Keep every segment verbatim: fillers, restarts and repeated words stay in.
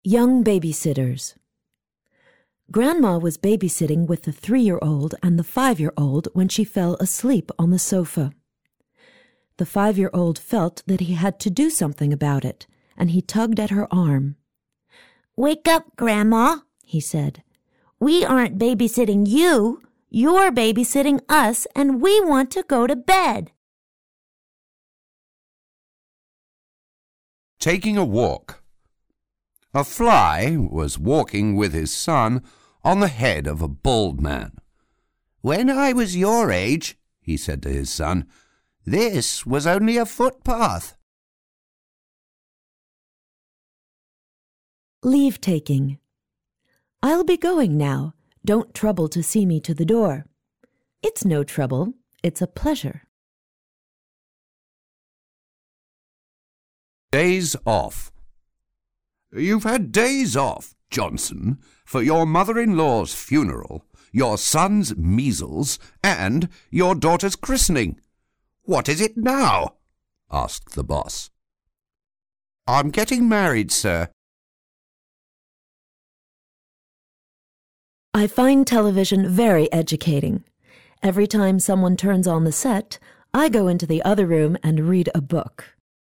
Young babysitters. Grandma was babysitting with the three-year-old and the five-year-old when she fell asleep on the sofa. The five-year-old felt that he had to do something about it, and he tugged at her arm. "Wake up, Grandma," he said. "We aren't babysitting you. You're babysitting us, and we want to go to bed." Taking a walk. A fly was walking with his son on the head of a bald man. "When I was your age," he said to his son, "this was only a footpath." Leave-taking. I'll be going now. Don't trouble to see me to the door. It's no trouble. It's a pleasure. Days off. You've had days off, Johnson, for your mother-in-law's funeral, your son's measles, and your daughter's christening. What is it now? Asked the boss. I'm getting married, sir. I find television very educating. Every time someone turns on the set, I go into the other room and read a book.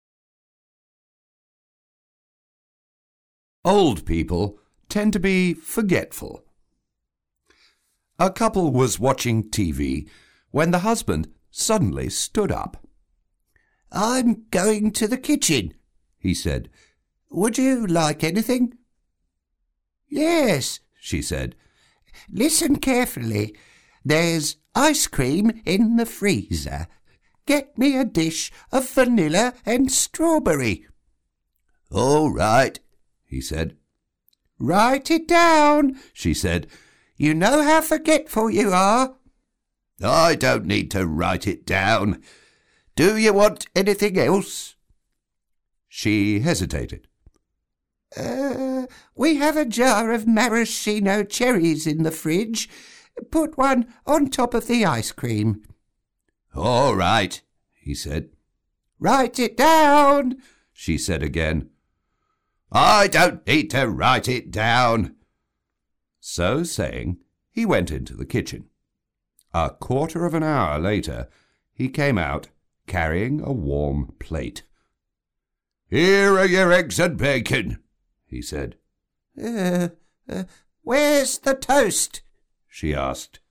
Old people tend to be forgetful. A couple was watching T V when the husband suddenly stood up. "I'm going to the kitchen," he said. "Would you like anything?" "Yes," she said. "Listen carefully. There's ice cream in the freezer. Get me a dish of vanilla and strawberry." "All right," he said. "Write it down," she said. "You know how forgetful you are." "I don't need to write it down. Do you want anything else?" She hesitated. Uh, we have a jar of maraschino cherries in the fridge. Put one on top of the ice cream." "All right," he said. "Write it down," she said again. "I don't need to write it down." So saying, he went into the kitchen. A quarter of an hour later, he came out carrying a warm plate. "Here are your eggs and bacon," he said. Uh, uh, "Where's the toast?" she asked.